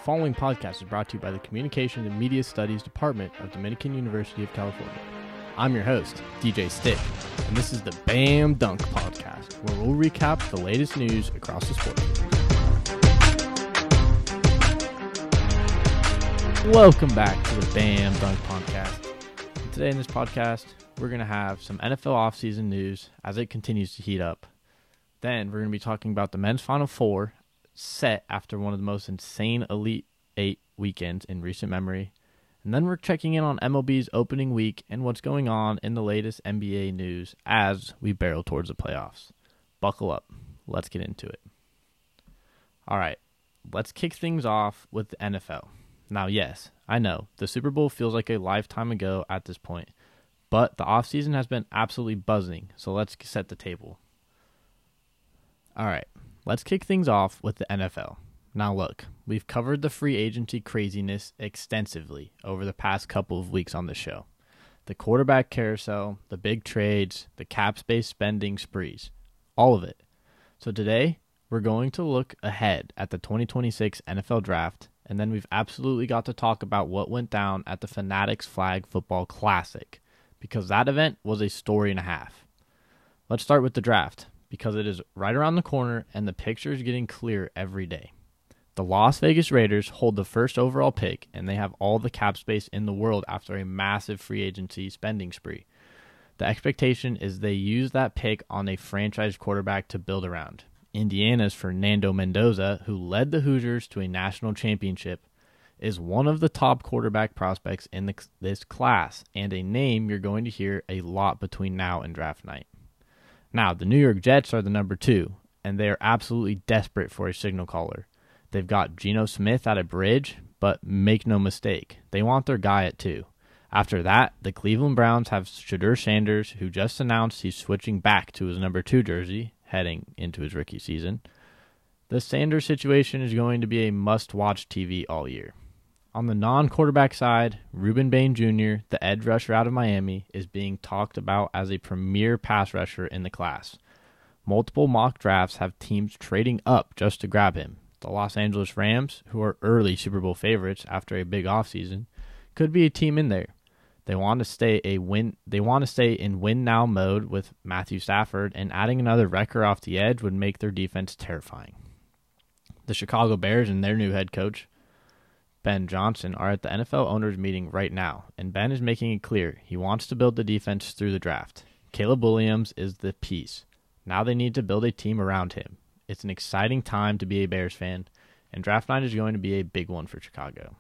following podcast is brought to you by the Communication and Media Studies Department of Dominican University of California. I'm your host, DJ Stick, and this is the Bam Dunk Podcast, where we'll recap the latest news across the sport. Welcome back to the Bam Dunk Podcast. Today in this podcast, we're going to have some NFL offseason news as it continues to heat up. Then we're going to be talking about the men's Final Four set after one of the most insane Elite Eight weekends in recent memory. And then we're checking in on MLB's opening week and what's going on in the latest NBA news as we barrel towards the playoffs. Buckle up. Let's get into it. All right, let's kick things off with the NFL. Now, yes, I know the Super Bowl feels like a lifetime ago at this point, but the offseason has been absolutely buzzing, so let's set the table. All right, let's kick things off with the NFL. Now look, we've covered the free agency craziness extensively over the past couple of weeks on the show. The quarterback carousel, the big trades, the cap space spending sprees, all of it. So today, we're going to look ahead at the 2026 NFL Draft, and then we've absolutely got to talk about what went down at the Fanatics Flag Football Classic, because that event was a story and a half. Let's start with the draft, because it is right around the corner and the picture is getting clearer every day. The Las Vegas Raiders hold the first overall pick, and they have all the cap space in the world after a massive free agency spending spree. The expectation is they use that pick on a franchise quarterback to build around. Indiana's Fernando Mendoza, who led the Hoosiers to a national championship, is one of the top quarterback prospects in this class, and a name you're going to hear a lot between now and draft night. Now, the New York Jets are the number 2, and they are absolutely desperate for a signal caller. They've got Geno Smith at a bridge, but make no mistake, they want their guy at 2. After that, the Cleveland Browns have Shedeur Sanders, who just announced he's switching back to his number 2 jersey, heading into his rookie season. The Sanders situation is going to be a must-watch TV all year. On the non-quarterback side, Ruben Bain Jr., the edge rusher out of Miami, is being talked about as a premier pass rusher in the class. Multiple mock drafts have teams trading up just to grab him. The Los Angeles Rams, who are early Super Bowl favorites after a big offseason, could be a team in there. They want to stay in win now mode with Matthew Stafford, and adding another wrecker off the edge would make their defense terrifying. The Chicago Bears and their new head coach, Ben Johnson, are at the NFL owners meeting right now, and Ben is making it clear he wants to build the defense through the draft. Caleb Williams is the piece. Now they need to build a team around him. It's an exciting time to be a Bears fan, and draft night is going to be a big one for Chicago.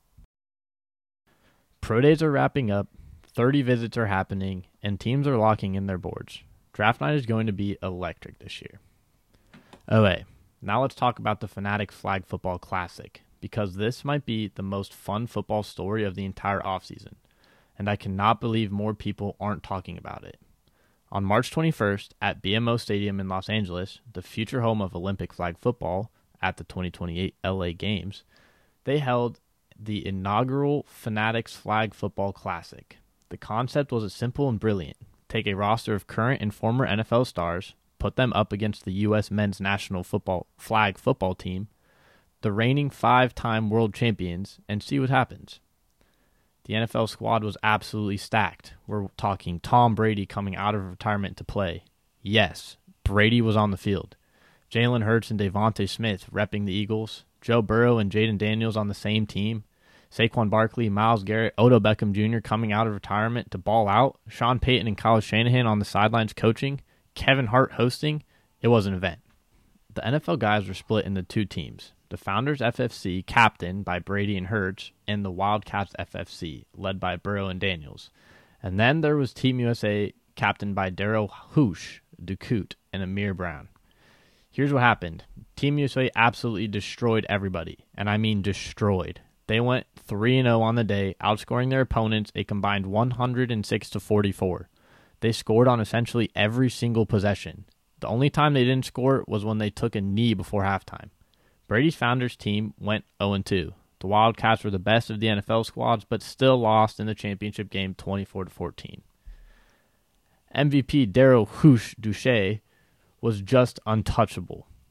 Pro days are wrapping up, 30 visits are happening, and teams are locking in their boards. Draft night is going to be electric this year. Okay, now let's talk about the Fanatics Flag Football Classic, because this might be the most fun football story of the entire offseason, and I cannot believe more people aren't talking about it. On March 21st, at BMO Stadium in Los Angeles, the future home of Olympic flag football at the 2028 LA Games, they held the inaugural Fanatics Flag Football Classic. The concept was simple and brilliant. Take a roster of current and former NFL stars, put them up against the U.S. men's national flag football team, the reigning 5-time world champions, and see what happens. The NFL squad was absolutely stacked. We're talking Tom Brady coming out of retirement to play. Yes, Brady was on the field. Jalen Hurts and Devontae Smith repping the Eagles. Joe Burrow and Jaden Daniels on the same team. Saquon Barkley, Myles Garrett, Odell Beckham Jr. coming out of retirement to ball out. Sean Payton and Kyle Shanahan on the sidelines coaching. Kevin Hart hosting. It was an event. The NFL guys were split into 2 teams. The Founders FFC, captained by Brady and Hurts, and the Wildcats FFC, led by Burrow and Daniels. And then there was Team USA, captained by Darryl Hoosh, Ducoute, and Amir Brown. Here's what happened. Team USA absolutely destroyed everybody, and I mean destroyed. They went 3-0 on the day, outscoring their opponents a combined 106-44. They scored on essentially every single possession. The only time they didn't score was when they took a knee before halftime. Brady's Founders team went 0-2. The Wildcats were the best of the NFL squads, but still lost in the championship game 24-14. MVP Darryl Hoosh Duche was just untouchable.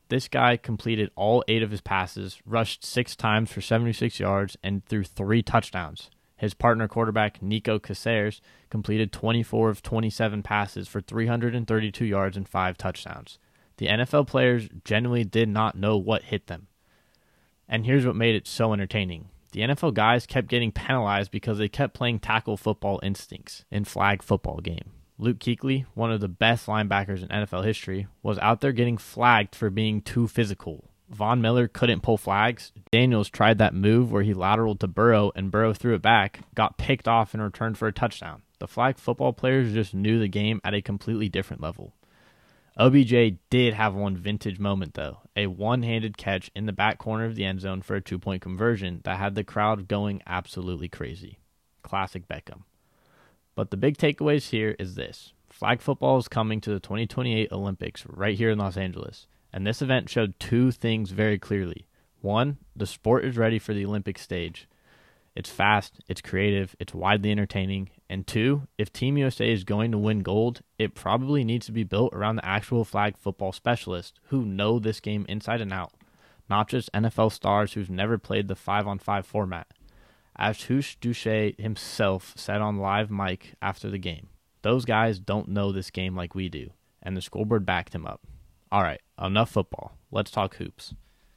This guy completed all 8 of his passes, rushed 6 times for 76 yards, and threw 3 touchdowns. His partner quarterback, Nico Caceres, completed 24 of 27 passes for 332 yards and 5 touchdowns. The NFL players genuinely did not know what hit them. And here's what made it so entertaining. The NFL guys kept getting penalized because they kept playing tackle football instincts in flag football game. Luke Kuechly, one of the best linebackers in NFL history, was out there getting flagged for being too physical. Von Miller couldn't pull flags. Daniels tried that move where he lateraled to Burrow and Burrow threw it back, got picked off and returned for a touchdown. The flag football players just knew the game at a completely different level. OBJ did have one vintage moment though, a one-handed catch in the back corner of the end zone for a 2-point conversion that had the crowd going absolutely crazy. Classic Beckham. But the big takeaways here is this. Flag football is coming to the 2028 Olympics right here in Los Angeles, and this event showed 2 things very clearly. 1, the sport is ready for the Olympic stage. It's fast, it's creative, it's widely entertaining. And 2, if Team USA is going to win gold, it probably needs to be built around the actual flag football specialists who know this game inside and out, not just NFL stars who've never played the 5-on-5 format. As Hoosh Duche himself said on live mic after the game, those guys don't know this game like we do, and the scoreboard backed him up. All right, enough football. Let's talk hoops.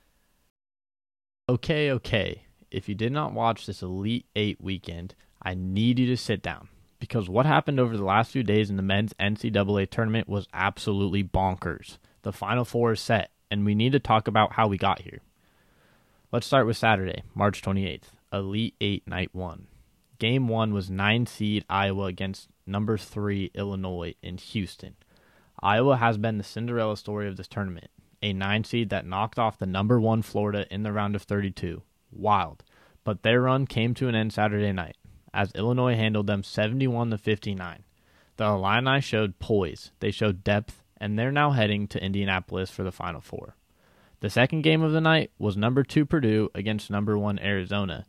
Okay. If you did not watch this Elite 8 weekend, I need you to sit down, because what happened over the last few days in the men's NCAA tournament was absolutely bonkers. The Final Four is set, and we need to talk about how we got here. Let's start with Saturday, March 28th, Elite 8 Night 1. Game 1 was 9 seed Iowa against number 3 Illinois in Houston. Iowa has been the Cinderella story of this tournament, a 9 seed that knocked off the number 1 Florida in the round of 32. Wild. But their run came to an end Saturday night, as Illinois handled them 71-59. The Illini showed poise, they showed depth, and they're now heading to Indianapolis for the Final Four. The second game of the night was number 2 Purdue against number 1 Arizona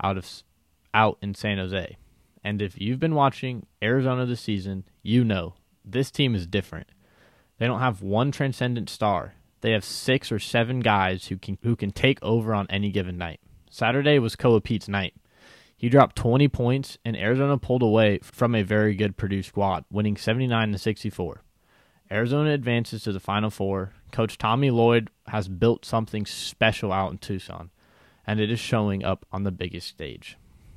out in San Jose. And if you've been watching Arizona this season, you know this team is different. They don't have one transcendent star. They have 6 or 7 guys who can take over on any given night. Saturday was Koa Pete's night. He dropped 20 points, and Arizona pulled away from a very good Purdue squad, winning 79-64. Arizona advances to the Final Four. Coach Tommy Lloyd has built something special out in Tucson, and it is showing up on the biggest stage.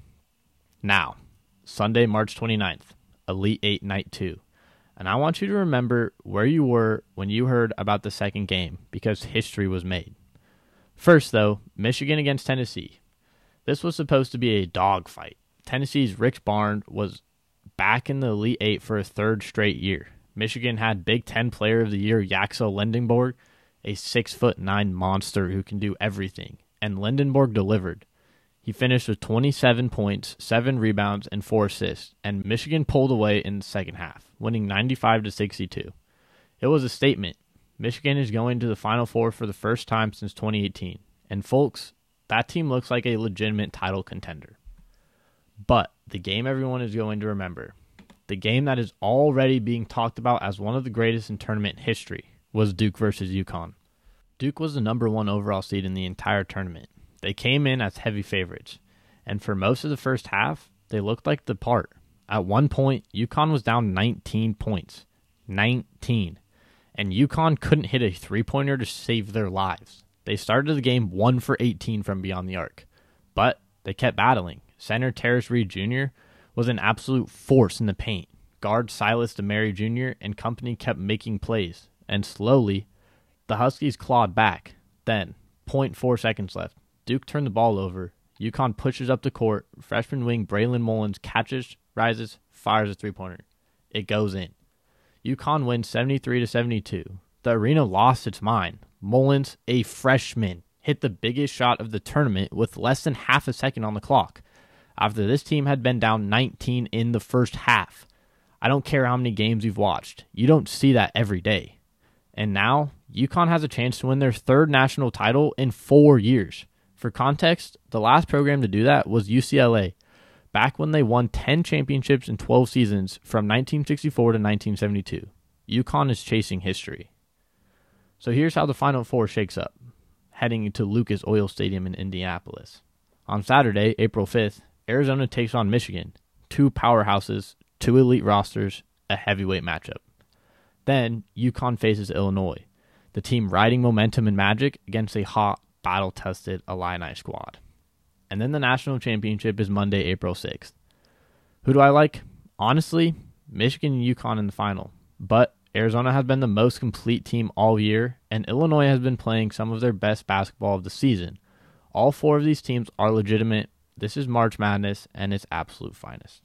Now, Sunday, March 29th, Elite 8 Night 2. And I want you to remember where you were when you heard about the second game, because history was made. First, though, Michigan against Tennessee. This was supposed to be a dogfight. Tennessee's Rick Barnes was back in the Elite 8 for a 3rd straight year. Michigan had Big Ten Player of the Year Yaxel Lendenborg, a 6'9" monster who can do everything, and Lendenborg delivered. He finished with 27 points, 7 rebounds, and 4 assists, and Michigan pulled away in the second half, winning 95-62. It was a statement. Michigan is going to the Final Four for the first time since 2018, and folks, that team looks like a legitimate title contender. But the game everyone is going to remember, the game that is already being talked about as one of the greatest in tournament history, was Duke versus UConn. Duke was the number 1 overall seed in the entire tournament. They came in as heavy favorites, and for most of the first half, they looked like the part. At one point, UConn was down 19 points. 19. And UConn couldn't hit a three-pointer to save their lives. They started the game 1 for 18 from beyond the arc, but they kept battling. Center Terrace Reed Jr. was an absolute force in the paint. Guard Silas DeMary Jr. and company kept making plays, and slowly, the Huskies clawed back. Then, 0.4 seconds left. Duke turned the ball over. UConn pushes up the court. Freshman wing Braylon Mullins catches, rises, fires a three-pointer. It goes in. UConn wins 73-72. The arena lost its mind. Mullins, a freshman, hit the biggest shot of the tournament with less than half a second on the clock, after this team had been down 19 in the first half. I don't care how many games you've watched. You don't see that every day. And now, UConn has a chance to win their 3rd national title in 4 years. For context, the last program to do that was UCLA, back when they won 10 championships in 12 seasons from 1964 to 1972. UConn is chasing history. So here's how the Final Four shakes up, heading to Lucas Oil Stadium in Indianapolis. On Saturday, April 5th, Arizona takes on Michigan, two powerhouses, two elite rosters, a heavyweight matchup. Then, UConn faces Illinois, the team riding momentum and magic against a hot, battle-tested Illini squad. And then the national championship is Monday, April 6th. Who do I like? Honestly, Michigan and UConn in the final. But Arizona has been the most complete team all year, and Illinois has been playing some of their best basketball of the season. All four of these teams are legitimate. This is March Madness, and its absolute finest.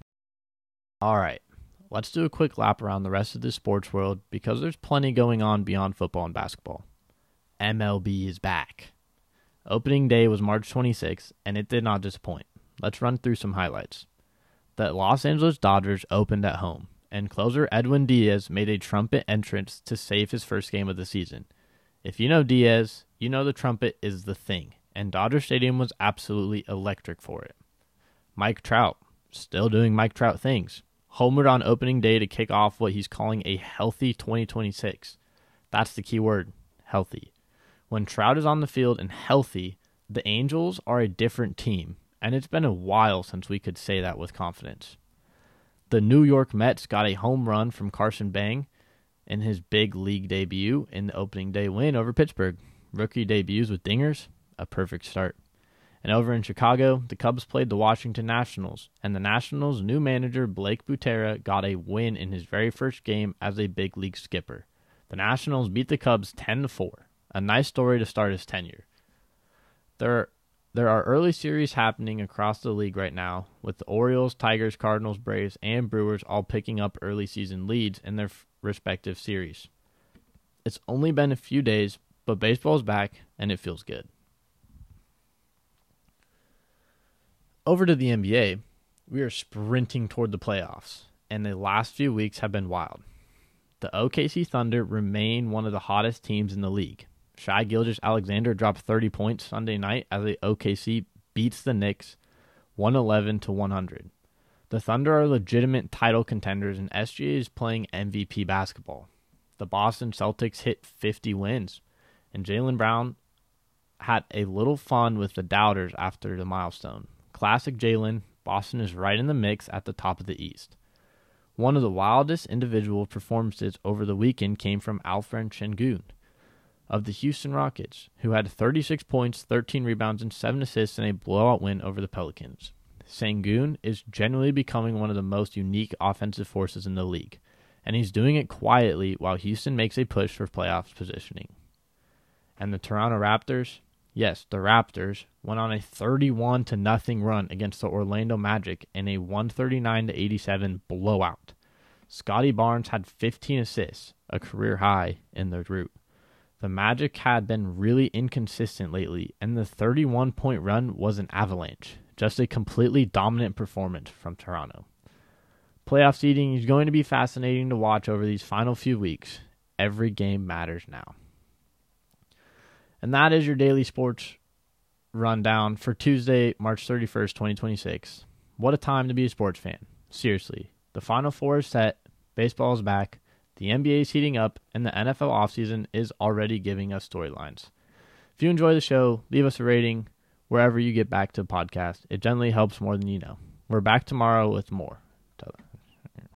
All right, let's do a quick lap around the rest of the sports world because there's plenty going on beyond football and basketball. MLB is back. Opening day was March 26th, and it did not disappoint. Let's run through some highlights. The Los Angeles Dodgers opened at home, and closer Edwin Diaz made a trumpet entrance to save his first game of the season. If you know Diaz, you know the trumpet is the thing, and Dodger Stadium was absolutely electric for it. Mike Trout, still doing Mike Trout things, homered on opening day to kick off what he's calling a healthy 2026. That's the key word, healthy. When Trout is on the field and healthy, the Angels are a different team, and it's been a while since we could say that with confidence. The New York Mets got a home run from Carson Bang in his big league debut in the opening day win over Pittsburgh. Rookie debuts with dingers, a perfect start. And over in Chicago, the Cubs played the Washington Nationals, and the Nationals' new manager Blake Butera got a win in his very first game as a big league skipper. The Nationals beat the Cubs 10-4. A nice story to start his tenure. There are early series happening across the league right now, with the Orioles, Tigers, Cardinals, Braves, and Brewers all picking up early season leads in their respective series. It's only been a few days, but baseball's back, and it feels good. Over to the NBA, we are sprinting toward the playoffs, and the last few weeks have been wild. The OKC Thunder remain one of the hottest teams in the league. Shai Gilgeous-Alexander dropped 30 points Sunday night as the OKC beats the Knicks 111-100. The Thunder are legitimate title contenders, and SGA is playing MVP basketball. The Boston Celtics hit 50 wins, and Jaylen Brown had a little fun with the doubters after the milestone. Classic Jaylen, Boston is right in the mix at the top of the East. One of the wildest individual performances over the weekend came from Alperen Sengun of the Houston Rockets, who had 36 points, 13 rebounds, and 7 assists in a blowout win over the Pelicans. Sengun is generally becoming one of the most unique offensive forces in the league, and he's doing it quietly while Houston makes a push for playoff positioning. And the Toronto Raptors, yes, the Raptors, went on a 31-0 run against the Orlando Magic in a 139-87 blowout. Scotty Barnes had 15 assists, a career high in the group. The Magic had been really inconsistent lately, and the 31-point run was an avalanche, just a completely dominant performance from Toronto. Playoff seeding is going to be fascinating to watch over these final few weeks. Every game matters now. And that is your daily sports rundown for Tuesday, March 31st, 2026. What a time to be a sports fan. Seriously, the Final Four is set, baseball is back, the NBA is heating up, and the NFL offseason is already giving us storylines. If you enjoy the show, leave us a rating wherever you get back to the podcast. It generally helps more than you know. We're back tomorrow with more.